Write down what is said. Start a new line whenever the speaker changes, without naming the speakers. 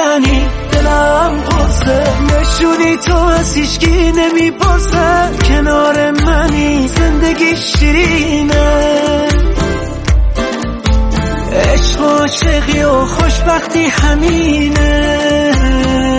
یعنی دلم قرصه، نشونی تو از هیچکی نمیپرسه، کنار منی زندگی شیرینه. عشق و عاشقی و خوشبختی همینه.